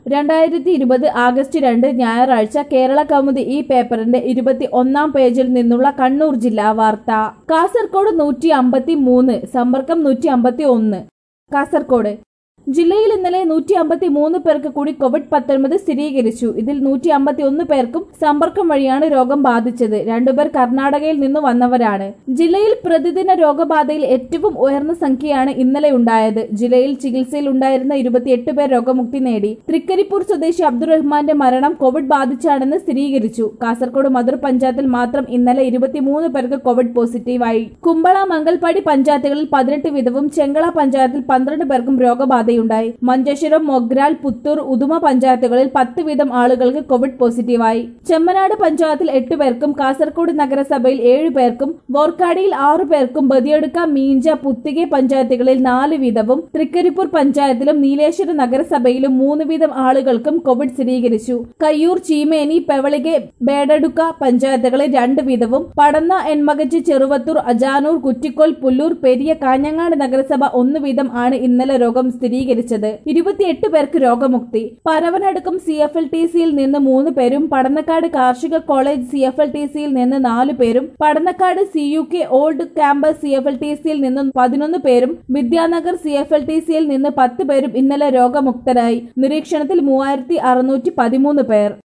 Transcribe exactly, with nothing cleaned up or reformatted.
രണ്ടായിരത്തി ഇരുപത് ആഗസ്റ്റ് രണ്ട് ഞായറാഴ്ച കേരള കൗമുദി ഈ പേപ്പറിന്റെ ഇരുപത്തി ഒന്നാം പേജിൽ നിന്നുള്ള കണ്ണൂർ ജില്ലാ വാർത്ത. കാസർകോട് നൂറ്റി അമ്പത്തി മൂന്ന്, സമ്പർക്കം നൂറ്റി അമ്പത്തി ഒന്ന്. കാസർകോട് ജില്ലയിൽ ഇന്നലെ നൂറ്റി അമ്പത്തി മൂന്ന് പേർക്ക് കൂടി കോവിഡ് പത്തൊൻപത് സ്ഥിരീകരിച്ചു. ഇതിൽ നൂറ്റി അമ്പത്തി ഒന്ന് പേർക്കും സമ്പർക്കം വഴിയാണ് രോഗം ബാധിച്ചത്. രണ്ടുപേർ കർണാടകയിൽ നിന്ന് വന്നവരാണ്. ജില്ലയിൽ പ്രതിദിന രോഗബാധയിൽ ഏറ്റവും ഉയർന്ന സംഖ്യയാണ് ഇന്നലെ ഉണ്ടായത്. ജില്ലയിൽ ചികിത്സയിൽ ഉണ്ടായിരുന്ന ഇരുപത്തിയെട്ട് പേർ രോഗമുക്തി നേടി. തൃക്കരിപ്പൂർ സ്വദേശി അബ്ദുറഹ്മാന്റെ മരണം കോവിഡ് ബാധിച്ചാണെന്ന് സ്ഥിരീകരിച്ചു. കാസർകോട് മധുർ പഞ്ചായത്തിൽ മാത്രം ഇന്നലെ ഇരുപത്തിമൂന്ന് പേർക്ക് കോവിഡ് പോസിറ്റീവായി. കുമ്പള, മംഗൽപാടി പഞ്ചായത്തുകളിൽ പതിനെട്ട് വീതവും ചെങ്കള പഞ്ചായത്തിൽ പന്ത്രണ്ട് പേർക്കും രോഗബാധ ണ്ടായി. മഞ്ചേശ്വരം, മൊഗ്രാൽ, പുത്തൂർ, ഉദുമ പഞ്ചായത്തുകളിൽ പത്ത് വീതം ആളുകൾക്ക് കോവിഡ് പോസിറ്റീവായി. ചെമ്മനാട് പഞ്ചായത്തിൽ എട്ട് പേർക്കും കാസർകോട് നഗരസഭയിൽ ഏഴു പേർക്കും വോർക്കാടിയിൽ ആറു പേർക്കും ബദിയടുക്ക, മീഞ്ച, പുത്തികെ പഞ്ചായത്തുകളിൽ നാല് വീതവും തൃക്കരിപ്പൂർ പഞ്ചായത്തിലും നീലേശ്വര നഗരസഭയിലും മൂന്ന് വീതം ആളുകൾക്കും കോവിഡ് സ്ഥിരീകരിച്ചു. കയ്യൂർ, ചീമേനി, പെവളികെ, ബേഡടുക്ക പഞ്ചായത്തുകളിൽ രണ്ട് വീതവും പടന്ന, എൻമകജ്, ചെറുവത്തൂർ, അജാനൂർ, കുറ്റിക്കോൽ, പുല്ലൂർ, പെരിയ, കാഞ്ഞങ്ങാട് നഗരസഭ ഒന്ന് വീതം ആണ് ഇന്നലെ രോഗം സ്ഥിരീകരിച്ചത്. ഇരുപത്തിയെട്ട് പേർക്ക് രോഗമുക്തി. Paravanadukkam C F L T സിയിൽ നിന്ന് മൂന്ന് പേരും പടന്നക്കാട് കാർഷിക college C F L T സിയിൽ നിന്ന് നാലു പേരും Padannakkad C U K old campus C F L T സിയിൽ നിന്ന് പതിനൊന്ന് പേരും Vidyanagar C F L T സിയിൽ നിന്ന് പത്ത് പേരും ഇന്നലെ രോഗമുക്തരായി. നിരീക്ഷണത്തിൽ മൂവായിരത്തി അറുന്നൂറ്റി പതിമൂന്ന് പേർ.